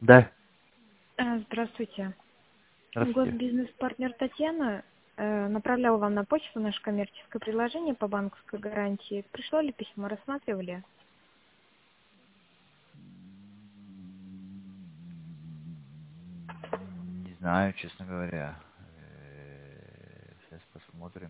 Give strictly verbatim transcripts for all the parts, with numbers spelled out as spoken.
Да, А, Здравствуйте. здравствуйте. Госбизнес-партнер Татьяна э, направляла вам на почту наше коммерческое предложение по банковской гарантии. Пришло ли письмо, рассматривали? Не знаю, честно говоря. Э, Сейчас посмотрим.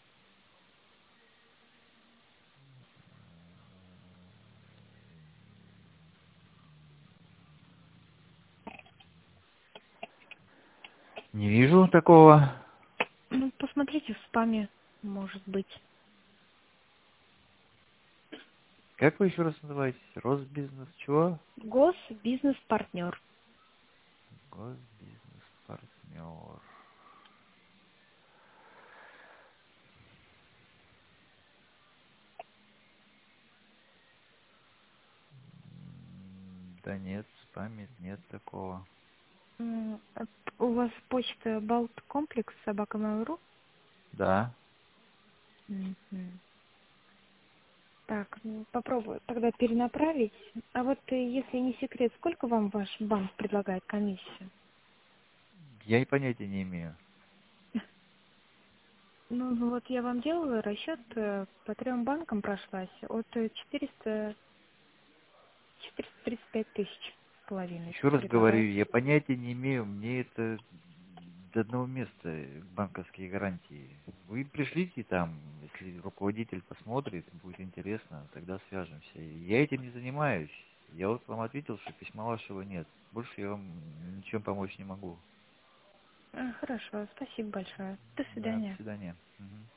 Не вижу такого. Ну, посмотрите в спаме, может быть. Как вы еще раз называетесь? Росбизнес чего? Госбизнес-партнер. Госбизнес-партнер. М, Да нет, в спаме нет такого. М, а У вас почта балткомплекс собака mail точка ру? Да. Мгм. Так, ну, попробую тогда перенаправить. А вот э, если не секрет, сколько вам ваш банк предлагает комиссию? Я и понятия не имею. Ну, ну вот я вам делала расчет э, по трем банкам прошлась от э, четыреста четыреста тридцать пять тысяч с половиной Еще раз говорю, предлагает. я понятия не имею. Мне это до одного места банковские гарантии. Вы пришлите там, если руководитель посмотрит, будет интересно, тогда свяжемся. Я этим не занимаюсь. Я вот вам ответил, что письма вашего нет. Больше я вам ничем помочь не могу. А, Хорошо, спасибо большое. До Да, до свидания. свидания. Мгм.